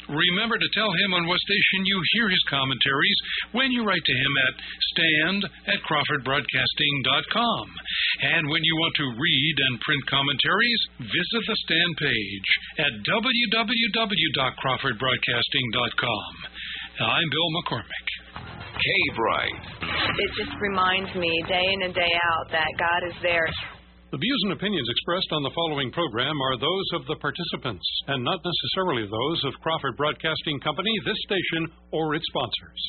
Remember to tell him on what station you hear his commentaries when you write to him at stand@crawfordbroadcasting.com. And when you want to read and print commentaries, visit the Stand page at www.crawfordbroadcasting.com. I'm Bill McCormick. K-Bright. It just reminds me day in and day out that God is there. The views and opinions expressed on the following program are those of the participants and not necessarily those of Crawford Broadcasting Company, this station, or its sponsors.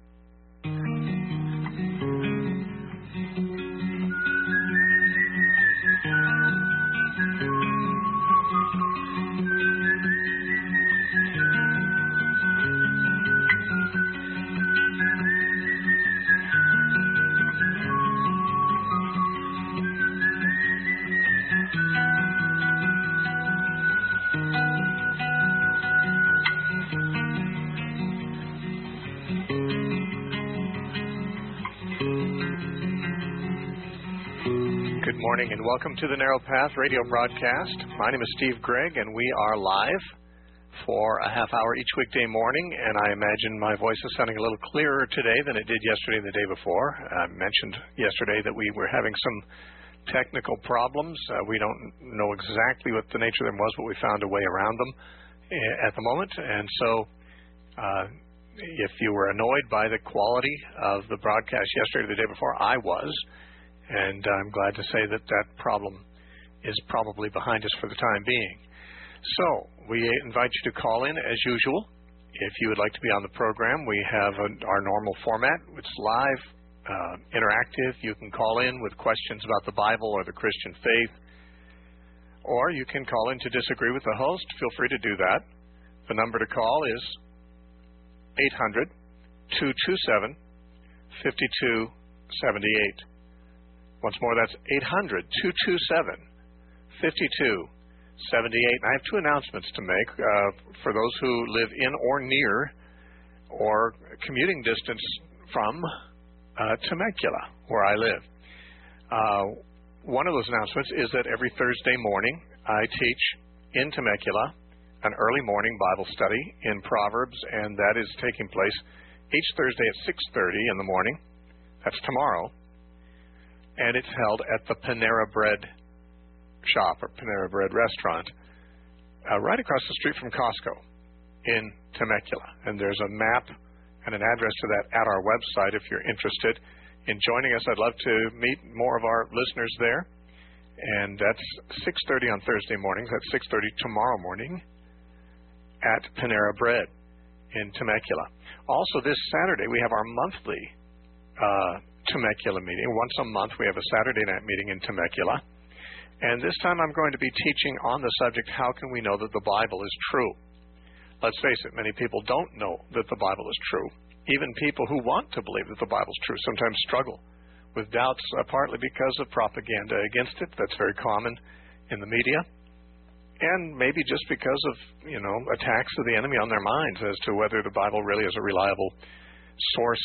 Good morning and welcome to the Narrow Path radio broadcast. My name is Steve Gregg and we are live for a half hour each weekday morning, and I imagine my voice is sounding a little clearer today than it did yesterday and the day before. I mentioned yesterday that we were having some technical problems. We don't know exactly what the nature of them was, but we found a way around them at the moment. And so if you were annoyed by the quality of the broadcast yesterday or the day before, I was. And I'm glad to say that that problem is probably behind us for the time being. So we invite you to call in as usual. If you would like to be on the program, we have our normal format. It's live, interactive. You can call in with questions about the Bible or the Christian faith. Or you can call in to disagree with the host. Feel free to do that. The number to call is 800-227-5278. Once more, that's 800-227-5278. I have two announcements to make for those who live in or near or commuting distance from Temecula, where I live. One of those announcements is that every Thursday morning I teach in Temecula an early morning Bible study in Proverbs, and that is taking place each Thursday at 6:30 in the morning. That's tomorrow. And it's held at the Panera Bread shop or Panera Bread restaurant right across the street from Costco in Temecula. And there's a map and an address to that at our website if you're interested in joining us. I'd love to meet more of our listeners there. And that's 6:30 on Thursday mornings. That's 6:30 tomorrow morning at Panera Bread in Temecula. Also, this Saturday we have our monthly Temecula meeting. Once a month we have a Saturday night meeting in Temecula. And this time I'm going to be teaching on the subject, how can we know that the Bible is true? Let's face it, many people don't know that the Bible is true. Even people who want to believe that the Bible is true sometimes struggle with doubts, partly because of propaganda against it. That's very common in the media. And maybe just because of, attacks of the enemy on their minds as to whether the Bible really is a reliable source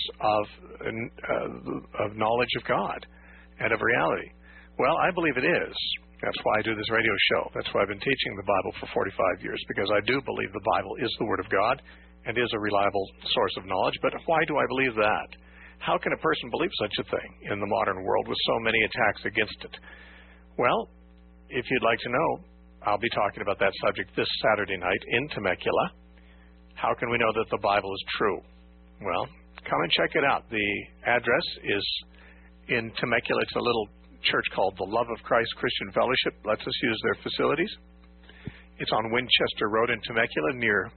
of knowledge of God and of reality. Well, I believe it is. That's why I do this radio show. That's why I've been teaching the Bible for 45 years, because I do believe the Bible is the Word of God and is a reliable source of knowledge. But why do I believe that? How can a person believe such a thing in the modern world with so many attacks against it? Well, if you'd like to know, I'll be talking about that subject this Saturday night in Temecula. How can we know that the Bible is true? Well, come and check it out. The address is in Temecula. It's a little church called the Love of Christ Christian Fellowship. Lets us use their facilities. It's on Winchester Road in Temecula near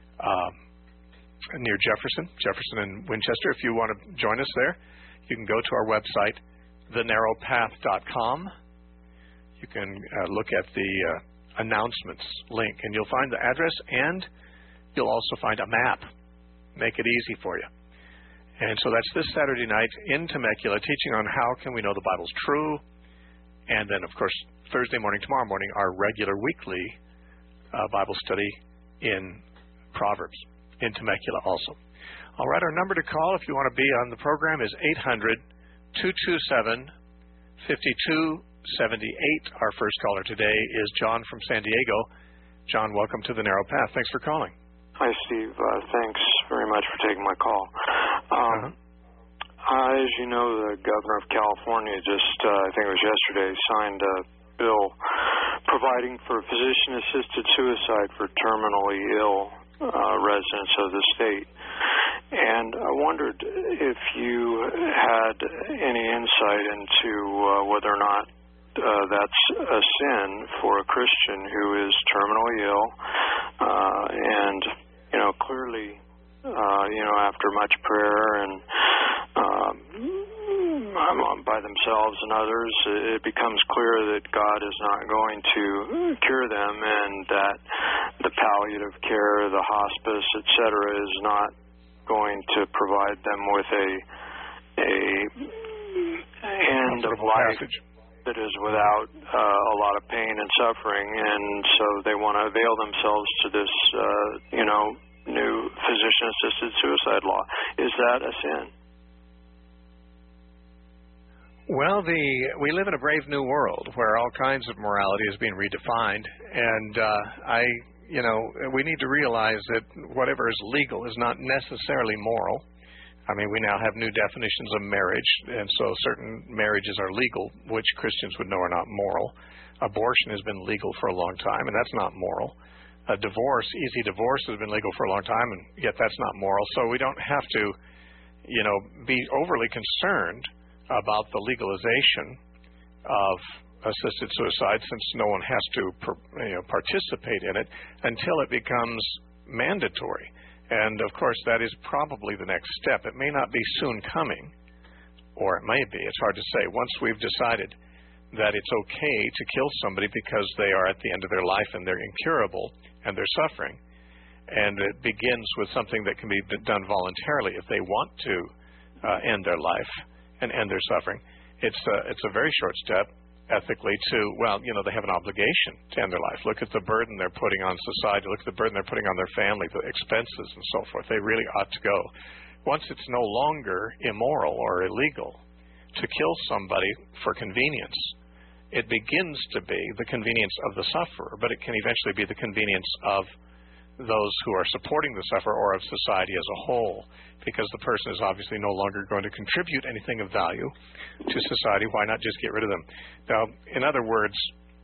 Jefferson and Winchester. If you want to join us there, you can go to our website, thenarrowpath.com. You can look at the announcements link, and you'll find the address, and you'll also find a map. Make it easy for you. And so that's this Saturday night in Temecula, teaching on how can we know the Bible's true. And then, of course, Thursday morning, tomorrow morning, our regular weekly Bible study in Proverbs in Temecula also. All right, our number to call if you want to be on the program is 800-227-5278. Our first caller today is John from San Diego. John, welcome to the Narrow Path. Thanks for calling. Hi, Steve. Thanks very much for taking my call. As you know, the governor of California just, I think it was yesterday, signed a bill providing for physician-assisted suicide for terminally ill residents of the state. And I wondered if you had any insight into whether or not that's a sin for a Christian who is terminally ill, and clearly, after much prayer and by themselves and others, it becomes clear that God is not going to cure them, and that the palliative care, the hospice, etc., is not going to provide them with a end of life that is without a lot of pain and suffering, and so they want to avail themselves to this, new physician-assisted suicide law. Is that a sin? Well, we live in a brave new world where all kinds of morality is being redefined, and we need to realize that whatever is legal is not necessarily moral. I mean, we now have new definitions of marriage, and so certain marriages are legal, which Christians would know are not moral. Abortion has been legal for a long time, and that's not moral. A divorce, easy divorce, has been legal for a long time, and yet that's not moral. So we don't have to, be overly concerned about the legalization of assisted suicide, since no one has to participate in it until it becomes mandatory. And, of course, that is probably the next step. It may not be soon coming, or it may be. It's hard to say. Once we've decided that it's okay to kill somebody because they are at the end of their life and they're incurable and they're suffering, and it begins with something that can be done voluntarily if they want to end their life and end their suffering, it's a very short step ethically to, they have an obligation to end their life. Look at the burden they're putting on society. Look at the burden they're putting on their family, the expenses and so forth. They really ought to go. Once it's no longer immoral or illegal to kill somebody for convenience, it begins to be the convenience of the sufferer, but it can eventually be the convenience of those who are supporting the sufferer or of society as a whole, because the person is obviously no longer going to contribute anything of value to society. Why not just get rid of them? Now, in other words,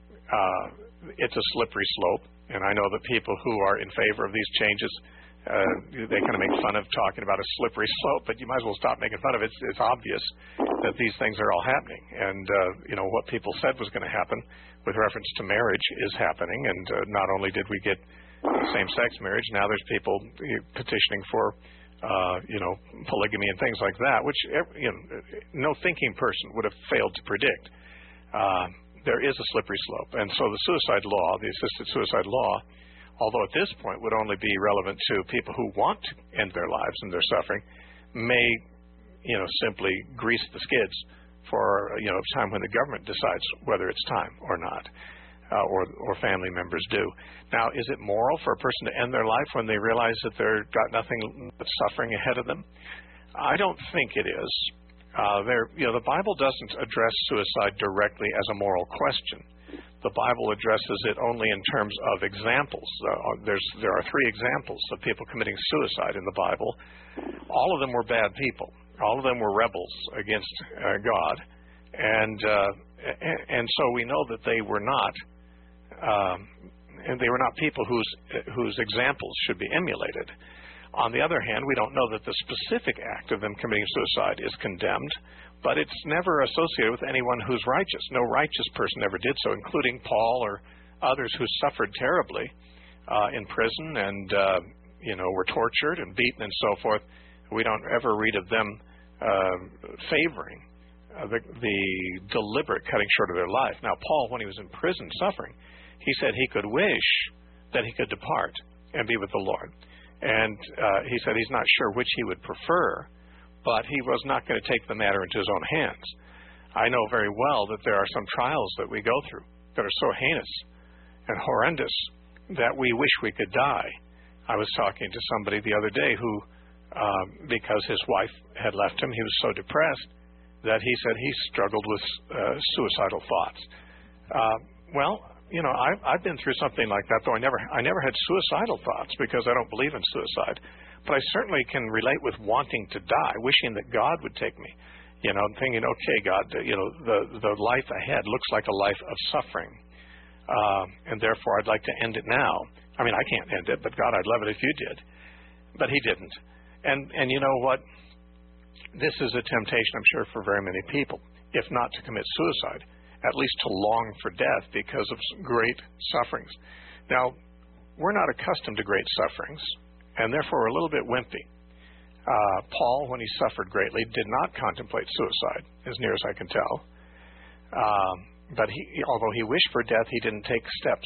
it's a slippery slope, and I know that people who are in favor of these changes, they kind of make fun of talking about a slippery slope, but you might as well stop making fun of it. It's obvious that these things are all happening, and what people said was going to happen with reference to marriage is happening, and not only did we get same-sex marriage, now there's people petitioning for polygamy and things like that, which no thinking person would have failed to predict. There is a slippery slope, and so the suicide law, the assisted suicide law, although at this point would only be relevant to people who want to end their lives and their suffering, may simply grease the skids for a time when the government decides whether it's time or not. Or family members do. Now, is it moral for a person to end their life when they realize that they've got nothing but suffering ahead of them? I don't think it is. The Bible doesn't address suicide directly as a moral question. The Bible addresses it only in terms of examples. There are 3 examples of people committing suicide in the Bible. All of them were bad people. All of them were rebels against God, and so we know that they were not. And they were not people whose examples should be emulated. On the other hand, we don't know that the specific act of them committing suicide is condemned, but it's never associated with anyone who's righteous. No righteous person ever did so, including Paul or others who suffered terribly in prison and were tortured and beaten and so forth. We don't ever read of them favoring the deliberate cutting short of their life. Now, Paul, when he was in prison suffering, he said he could wish that he could depart and be with the Lord. And he said he's not sure which he would prefer, but he was not going to take the matter into his own hands. I know very well that there are some trials that we go through that are so heinous and horrendous that we wish we could die. I was talking to somebody the other day who, because his wife had left him, he was so depressed that he said he struggled with suicidal thoughts. I've been through something like that, though I never had suicidal thoughts because I don't believe in suicide. But I certainly can relate with wanting to die, wishing that God would take me. Thinking, okay, God, the life ahead looks like a life of suffering, and therefore I'd like to end it now. I mean, I can't end it, but God, I'd love it if you did. But He didn't. And you know what? This is a temptation, I'm sure, for very many people, if not to commit suicide, at least to long for death because of great sufferings. Now, we're not accustomed to great sufferings, and therefore we're a little bit wimpy. Paul, when he suffered greatly, did not contemplate suicide, as near as I can tell. But although he wished for death, he didn't take steps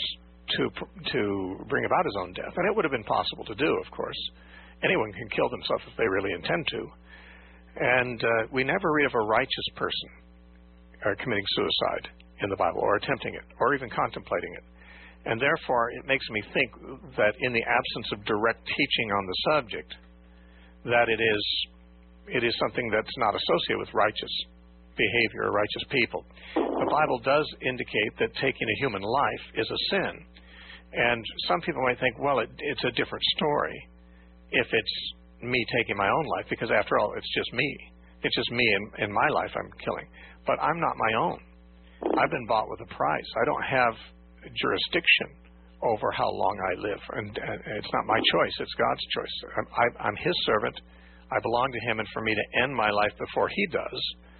to bring about his own death. And it would have been possible to do, of course. Anyone can kill themselves if they really intend to. And we never read of a righteous person committing suicide in the Bible, or attempting it, or even contemplating it. And therefore, it makes me think that in the absence of direct teaching on the subject, that it is something that's not associated with righteous behavior or righteous people. The Bible does indicate that taking a human life is a sin. And some people might think, well, it's a different story if it's me taking my own life, because after all, it's just me. It's just me in my life I'm killing. But I'm not my own. I've been bought with a price. I don't have jurisdiction over how long I live. And it's not my choice. It's God's choice. I'm His servant. I belong to Him. And for me to end my life before He does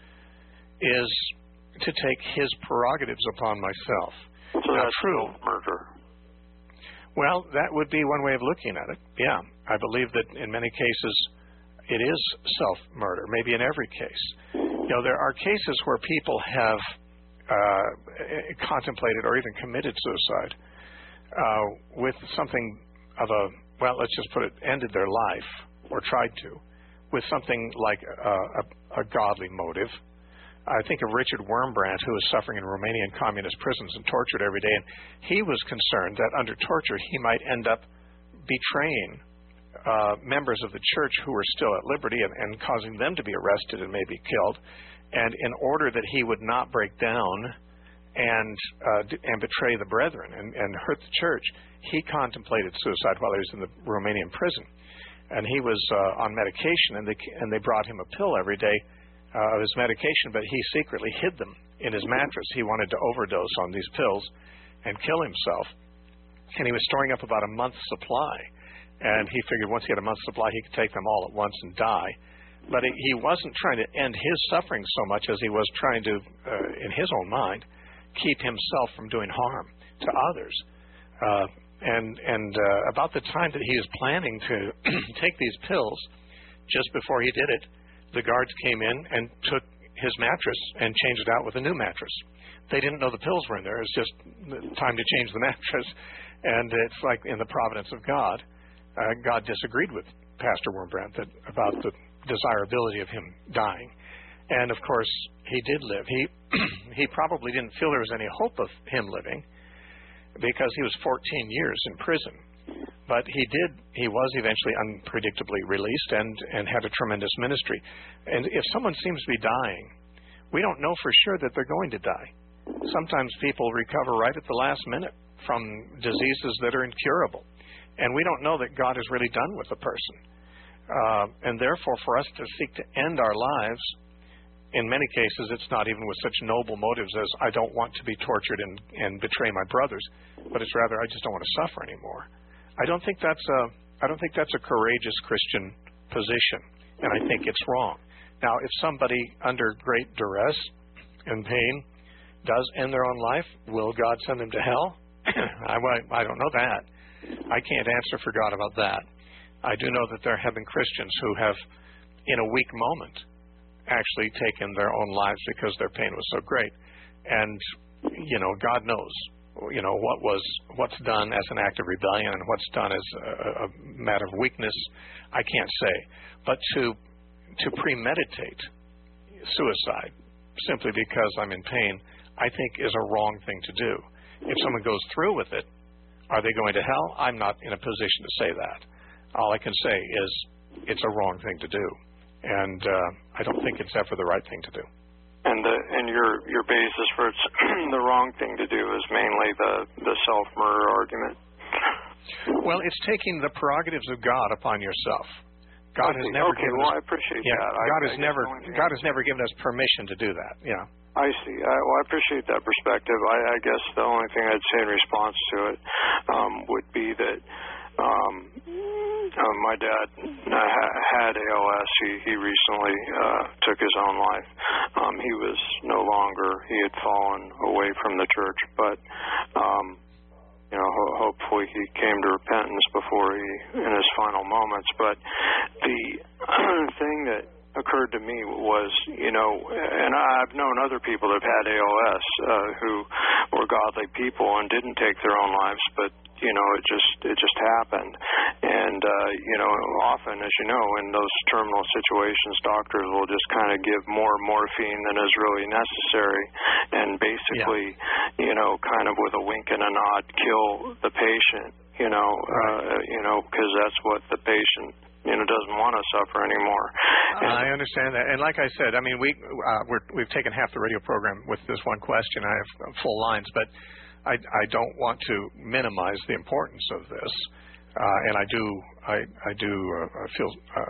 is to take His prerogatives upon myself. So now, that's true. Murder. Well, that would be one way of looking at it. Yeah. I believe that in many cases it is self-murder, maybe in every case. There are cases where people have contemplated or even committed suicide with something of let's just put it, ended their life, or tried to, with something like a godly motive. I think of Richard Wurmbrand, who was suffering in Romanian communist prisons and tortured every day, and he was concerned that under torture he might end up betraying members of the church who were still at liberty and causing them to be arrested and maybe killed. And in order that he would not break down and betray the brethren and hurt the church, he contemplated suicide while he was in the Romanian prison. And he was on medication, and they brought him a pill every day of his medication, but he secretly hid them in his mattress. He wanted to overdose on these pills and kill himself. And he was storing up about a month's supply. And he figured once he had a month's supply, he could take them all at once and die. But he wasn't trying to end his suffering so much as he was trying to, in his own mind, keep himself from doing harm to others. And about the time that he was planning to take these pills, just before he did it, the guards came in and took his mattress and changed it out with a new mattress. They didn't know the pills were in there. It was just time to change the mattress. And it's like in the providence of God, God disagreed with Pastor Wurmbrand about the desirability of him dying. And of course, he did live. He probably didn't feel there was any hope of him living because he was 14 years in prison. But he was eventually unpredictably released and had a tremendous ministry. And if someone seems to be dying, we don't know for sure that they're going to die. Sometimes people recover right at the last minute from diseases that are incurable. And we don't know that God is really done with a person. And therefore, for us to seek to end our lives, in many cases, it's not even with such noble motives as I don't want to be tortured and betray my brothers, but it's rather I just don't want to suffer anymore. I don't think that's a courageous Christian position, and I think it's wrong. Now, if somebody under great duress and pain does end their own life, will God send them to hell? I don't know that. I can't answer for God about that. I do know that there have been Christians who have, in a weak moment, actually taken their own lives because their pain was so great. And, God knows, what's done as an act of rebellion and what's done as a matter of weakness, I can't say. But to premeditate suicide simply because I'm in pain, I think is a wrong thing to do. If someone goes through with it, are they going to hell? I'm not in a position to say that. All I can say is it's a wrong thing to do. And I don't think it's ever the right thing to do. and your basis for it's the wrong thing to do is mainly the self-murder argument. Well, it's taking the prerogatives of God upon yourself. God has never given us. I appreciate that. God has never given us permission to do that. Yeah. I see. I appreciate that perspective. I guess the only thing I'd say in response to it would be that my dad had ALS. He recently took his own life. He was no longer. He had fallen away from the church, but hopefully he came to repentance before in his final moments. But the thing that occurred to me was, and I've known other people that have had ALS who were godly people and didn't take their own lives, but it just happened. And often, as you know, in those terminal situations, doctors will just kind of give more morphine than is really necessary, and basically, kind of with a wink and a nod, kill the patient. Because that's what the patient doesn't want to suffer anymore. I understand that, and like I said, I mean, we've taken half the radio program with this one question. I have full lines, but I don't want to minimize the importance of this, and I do feel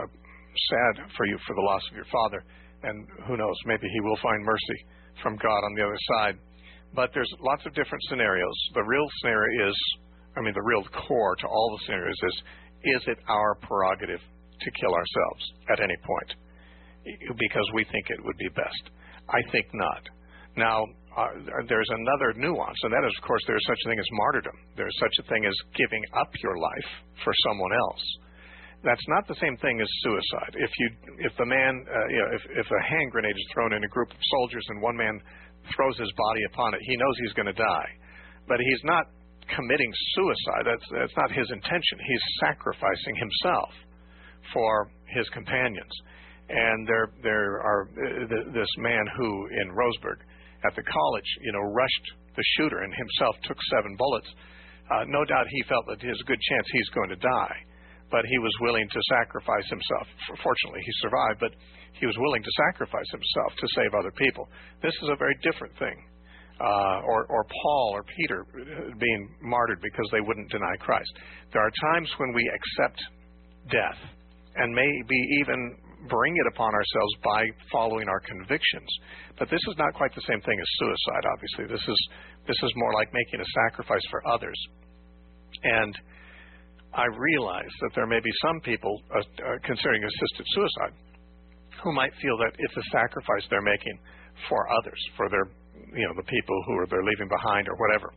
sad for you for the loss of your father, and who knows, maybe he will find mercy from God on the other side. But there's lots of different scenarios. The real scenario is, the real core to all the scenarios is it our prerogative to kill ourselves at any point because we think it would be best? I think not. Now, there's another nuance, and that is, of course, there's such a thing as martyrdom. There's such a thing as giving up your life for someone else. That's not the same thing as suicide. If the man, if a hand grenade is thrown in a group of soldiers and one man throws his body upon it, he knows he's going to die, but he's not committing suicide. That's not his intention. He's sacrificing himself for his companions. And there are this man who in Roseburg at the college, rushed the shooter and himself took 7 bullets. No doubt he felt that there's a good chance he's going to die, but he was willing to sacrifice himself. Fortunately, he survived, but he was willing to sacrifice himself to save other people. This is a very different thing. Or Paul or Peter being martyred because they wouldn't deny Christ. There are times when we accept death and maybe even bring it upon ourselves by following our convictions. But this is not quite the same thing as suicide, obviously. This is more like making a sacrifice for others. And I realize that there may be some people considering assisted suicide who might feel that it's a sacrifice they're making for others, for their the people who they're leaving behind or whatever.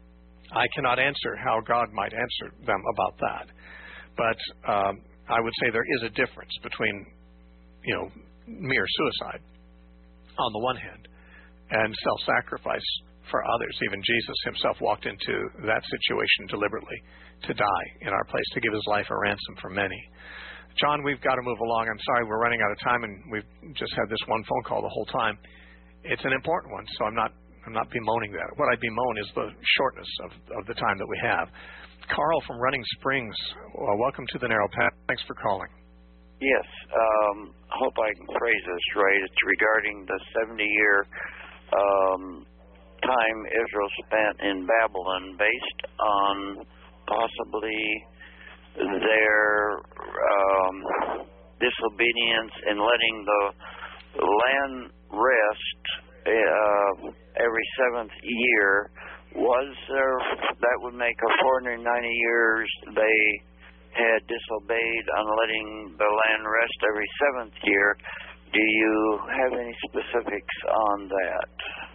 I cannot answer how God might answer them about that. But I would say there is a difference between, mere suicide on the one hand and self-sacrifice for others. Even Jesus himself walked into that situation deliberately to die in our place, to give his life a ransom for many. John, we've got to move along. I'm sorry we're running out of time, and we've just had this one phone call the whole time. It's an important one, so I'm not bemoaning that. What I bemoan is the shortness of the time that we have. Carl from Running Springs, welcome to the Narrow Path. Thanks for calling. Yes, hope I can phrase this right. It's regarding the 70-year time Israel spent in Babylon, based on possibly their disobedience in letting the land rest every 7th year. That would make a 490 years they had disobeyed on letting the land rest every 7th year. Do you have any specifics on that?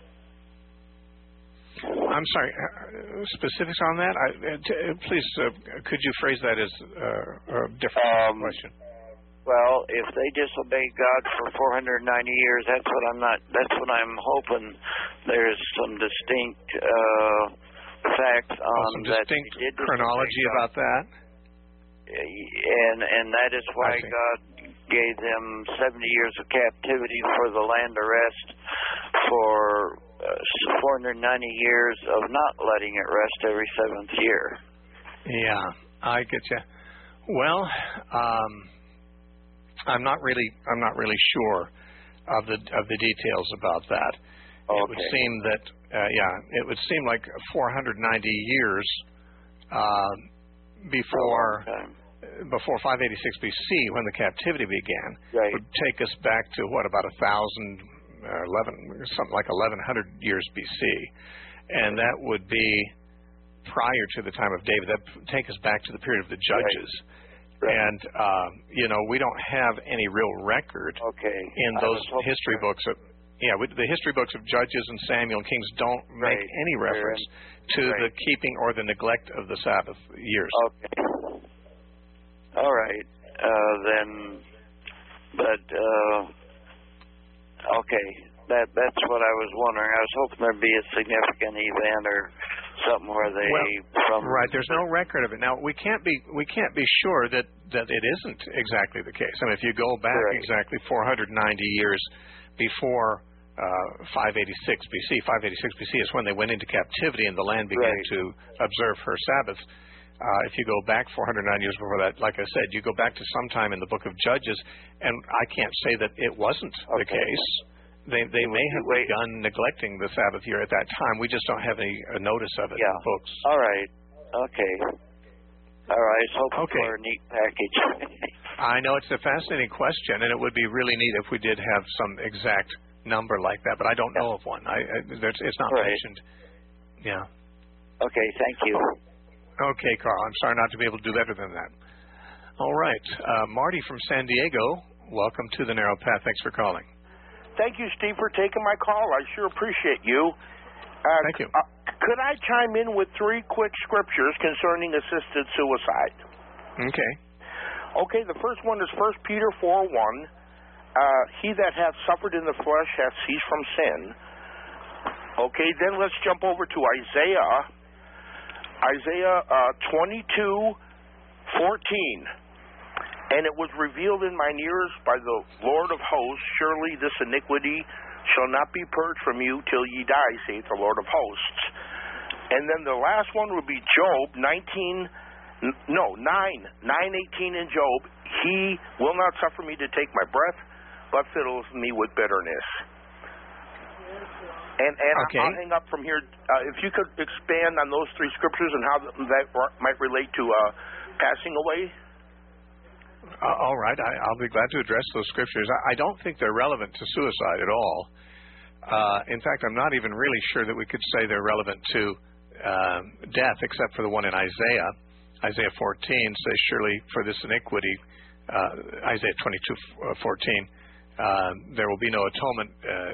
I'm sorry, specifics on that? Please, could you phrase that as a different question? Well, if they disobeyed God for 490 years, that's what I'm hoping. There's some distinct facts on some distinct chronology about that. And that is why God gave them 70 years of captivity for the land to rest, for 490 years of not letting it rest every 7th year. Yeah, I get you. Well, I'm not really sure of the details about that. Okay. It would seem that it would seem like 490 years before 586 BC, when the captivity began, right. would take us back to about 1100 years BC, and that would be prior to the time of David. That would take us back to the period of the Judges. Right. And we don't have any real record in those history books. The history books of Judges and Samuel and Kings don't make any reference to the keeping or the neglect of the Sabbath years. Okay. All right. That's what I was wondering. I was hoping there'd be a significant event or something where they right. There's no record of it. Now we can't be sure that it isn't exactly the case. I mean, if you go back exactly 490 years before 586 BC. 586 BC is when they went into captivity and the land began to observe her Sabbath. If you go back 409 years before that, like I said, you go back to sometime in the book of Judges, and I can't say that it wasn't the case. They may have begun neglecting the Sabbath year at that time. We just don't have any notice of it in the books. All right. Okay. All right. Hopefully for a neat package. I know it's a fascinating question, and it would be really neat if we did have some exact number like that, but I don't know of one. It's not mentioned. Yeah. Okay. Thank you. Okay, Carl. I'm sorry not to be able to do better than that. All right. Marty from San Diego, welcome to the Narrow Path. Thanks for calling. Thank you, Steve, for taking my call. I sure appreciate you. Thank you. Could I chime in with 3 quick scriptures concerning assisted suicide? Okay. Okay, the first one is 1 Peter 4:1. He that hath suffered in the flesh hath ceased from sin. Okay, then let's jump over to Isaiah 22:14. And it was revealed in mine ears by the Lord of hosts, surely this iniquity shall not be purged from you till ye die, saith the Lord of hosts. And then the last one would be Job 9:18 in Job. He will not suffer me to take my breath, but fills me with bitterness. And I'll hang up from here. If you could expand on those 3 scriptures and how that might relate to passing away. All right. I'll be glad to address those scriptures. I don't think they're relevant to suicide at all. In fact, I'm not even really sure that we could say they're relevant to death, except for the one in Isaiah. Isaiah 14 says, surely for this iniquity, Isaiah 22:14, there will be no atonement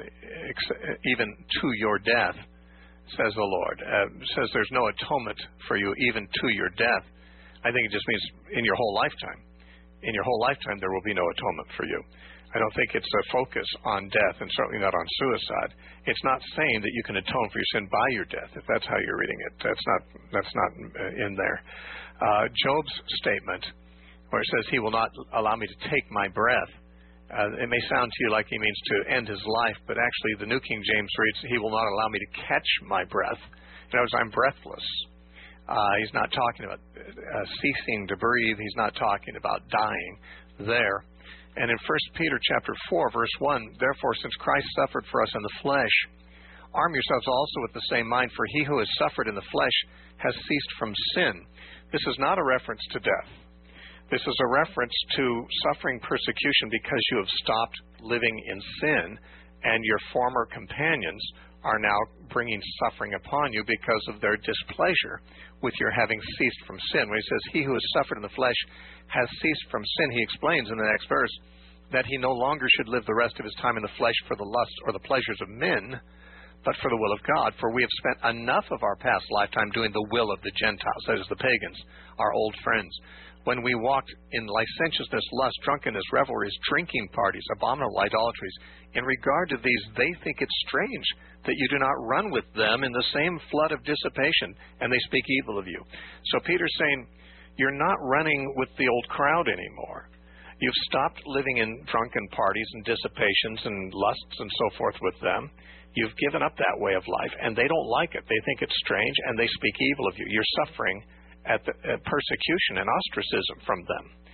even to your death, says the Lord. Says there's no atonement for you even to your death. I think it just means in your whole lifetime. In your whole lifetime, there will be no atonement for you. I don't think it's a focus on death, and certainly not on suicide. It's not saying that you can atone for your sin by your death, if that's how you're reading it. That's not in there. Job's statement, where it says, he will not allow me to take my breath, it may sound to you like he means to end his life, but actually the New King James reads, he will not allow me to catch my breath. In other words, I'm breathless. He's not talking about ceasing to breathe. He's not talking about dying there. And in 1 Peter chapter 4, verse 1, therefore, since Christ suffered for us in the flesh, arm yourselves also with the same mind, for he who has suffered in the flesh has ceased from sin. This is not a reference to death. This is a reference to suffering persecution because you have stopped living in sin, and your former companions are now bringing suffering upon you because of their displeasure with your having ceased from sin. When he says, he who has suffered in the flesh has ceased from sin, he explains in the next verse that he no longer should live the rest of his time in the flesh for the lust or the pleasures of men, but for the will of God. For we have spent enough of our past lifetime doing the will of the Gentiles, that is, the pagans, our old friends. When we walked in licentiousness, lust, drunkenness, revelries, drinking parties, abominable idolatries, in regard to these, they think it strange that you do not run with them in the same flood of dissipation, and they speak evil of you. So Peter's saying, you're not running with the old crowd anymore. You've stopped living in drunken parties and dissipations and lusts and so forth with them. You've given up that way of life, and they don't like it. They think it's strange, and they speak evil of you. You're suffering at persecution and ostracism from them.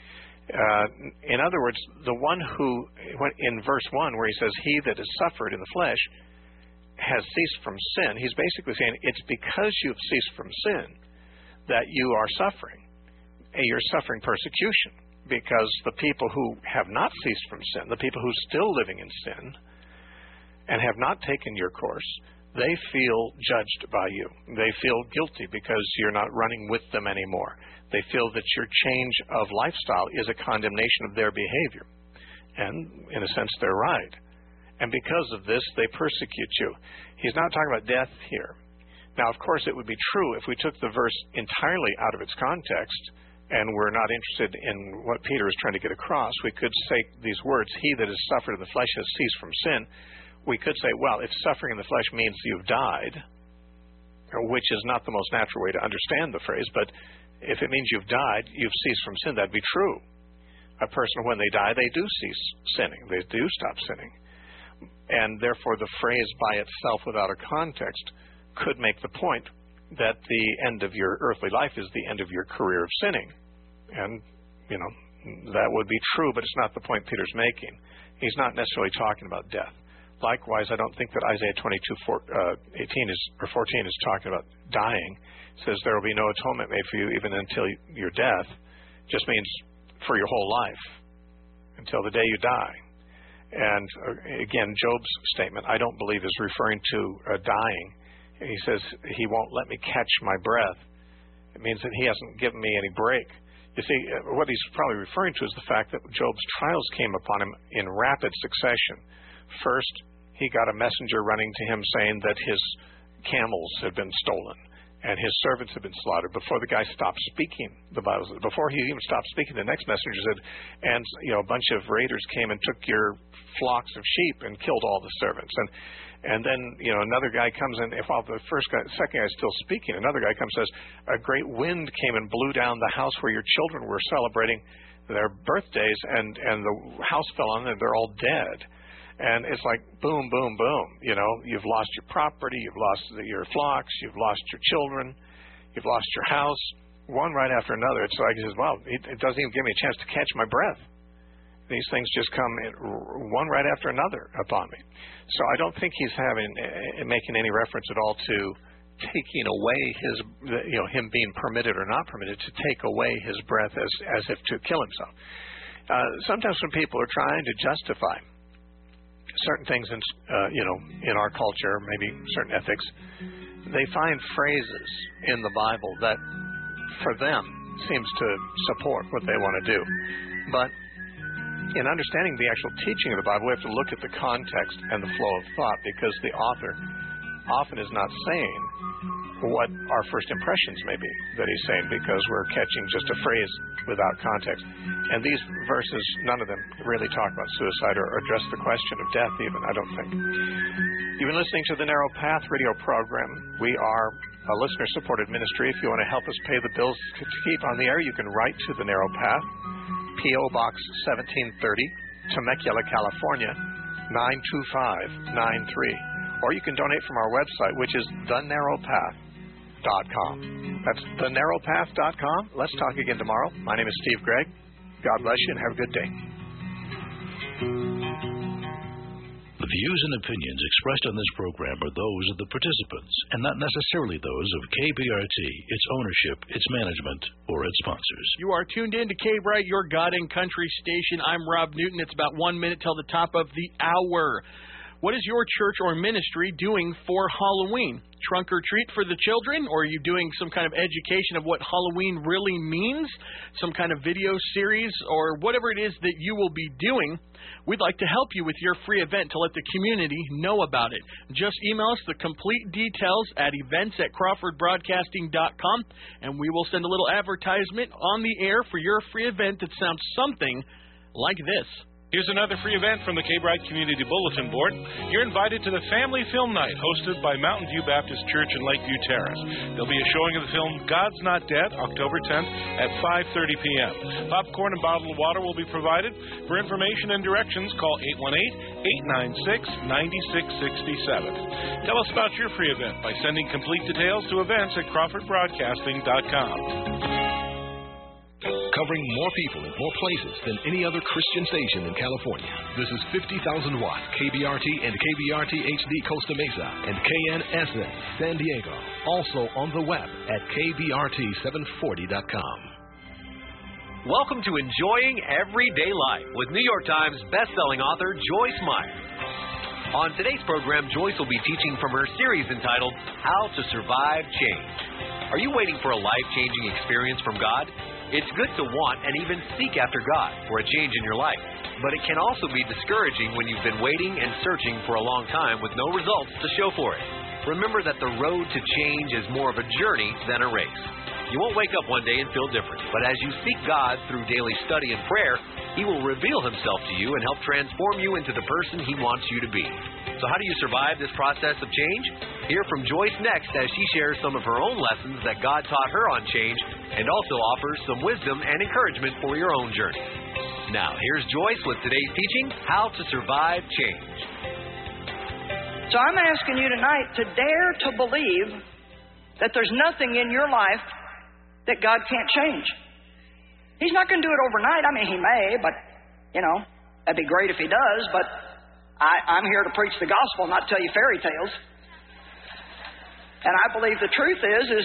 In other words, the one who, in verse 1 where he says, he that has suffered in the flesh has ceased from sin, he's basically saying it's because you've ceased from sin that you are suffering. You're suffering persecution because the people who have not ceased from sin, the people who are still living in sin and have not taken your course, they feel judged by you. They feel guilty because you're not running with them anymore. They feel that your change of lifestyle is a condemnation of their behavior. And in a sense, they're right. And because of this, they persecute you. He's not talking about death here. Now, of course, it would be true if we took the verse entirely out of its context and we're not interested in what Peter is trying to get across. We could say these words, he that has suffered in the flesh has ceased from sin. We could say, well, if suffering in the flesh means you've died, which is not the most natural way to understand the phrase, but if it means you've died, you've ceased from sin, that'd be true. A person, when they die, they do cease sinning. They do stop sinning. And therefore, the phrase by itself without a context could make the point that the end of your earthly life is the end of your career of sinning. And, that would be true, but it's not the point Peter's making. He's not necessarily talking about death. Likewise, I don't think that Isaiah 22:14 is talking about dying. It says there will be no atonement made for you even until your death. It just means for your whole life, until the day you die. And again, Job's statement, I don't believe, is referring to dying. He says, he won't let me catch my breath. It means that he hasn't given me any break. You see, what he's probably referring to is the fact that Job's trials came upon him in rapid succession. First, he got a messenger running to him saying that his camels had been stolen and his servants had been slaughtered. Before the guy stopped speaking, the Bible says, before he even stopped speaking, the next messenger said, and a bunch of raiders came and took your flocks of sheep and killed all the servants. And then, another guy comes in, while the second guy is still speaking, another guy comes and says, a great wind came and blew down the house where your children were celebrating their birthdays, and the house fell on them, and they're all dead. And it's like boom, boom, boom. You've lost your property, you've lost your flocks, you've lost your children, you've lost your house, one right after another. It's like he says, well, it doesn't even give me a chance to catch my breath. These things just come one right after another upon me. So I don't think he's making any reference at all to taking away him being permitted or not permitted to take away his breath as if to kill himself. Sometimes when people are trying to justify certain things in our culture, maybe certain ethics, they find phrases in the Bible that for them seems to support what they want to do. But in understanding the actual teaching of the Bible, we have to look at the context and the flow of thought, because the author often is not saying what our first impressions may be that he's saying, because we're catching just a phrase without context. And these verses, none of them really talk about suicide or address the question of death even, I don't think. You've been listening to the Narrow Path radio program. We are a listener-supported ministry. If you want to help us pay the bills to keep on the air, you can write to the Narrow Path, P.O. Box 1730, Temecula, California, 92593. Or you can donate from our website, which is thenarrowpath.com. That's thenarrowpath.com. Let's talk again tomorrow. My name is Steve Gregg. God bless you and have a good day. The views and opinions expressed on this program are those of the participants and not necessarily those of KBRT, its ownership, its management, or its sponsors. You are tuned in to K-Bright, your God and Country station. I'm Rob Newton. It's about 1 minute till the top of the hour. What is your church or ministry doing for Halloween? Trunk or treat for the children? Or are you doing some kind of education of what Halloween really means? Some kind of video series? Or whatever it is that you will be doing? We'd like to help you with your free event to let the community know about it. Just email us the complete details at events@crawfordbroadcasting.com, and we will send a little advertisement on the air for your free event that sounds something like this. Here's another free event from the K-Bright Community Bulletin Board. You're invited to the Family Film Night hosted by Mountain View Baptist Church in Lakeview Terrace. There'll be a showing of the film God's Not Dead, October 10th at 5:30 p.m. Popcorn and bottled water will be provided. For information and directions, call 818-896-9667. Tell us about your free event by sending complete details to events@crawfordbroadcasting.com. covering more people in more places than any other Christian station in California. This is 50,000 watt KBRT and KBRT HD Costa Mesa and KNSS San Diego. Also on the web at KBRT740.com. Welcome to Enjoying Everyday Life with New York Times bestselling author Joyce Meyer. On today's program, Joyce will be teaching from her series entitled How to Survive Change. Are you waiting for a life-changing experience from God? It's good to want and even seek after God for a change in your life. But it can also be discouraging when you've been waiting and searching for a long time with no results to show for it. Remember that the road to change is more of a journey than a race. You won't wake up one day and feel different, but as you seek God through daily study and prayer, He will reveal Himself to you and help transform you into the person He wants you to be. So how do you survive this process of change? Hear from Joyce next as she shares some of her own lessons that God taught her on change and also offers some wisdom and encouragement for your own journey. Now, here's Joyce with today's teaching, How to Survive Change. So I'm asking you tonight to dare to believe that there's nothing in your life that God can't change. He's not going to do it overnight. I mean, He may, but, that'd be great if He does, but I'm here to preach the gospel, not tell you fairy tales. And I believe the truth is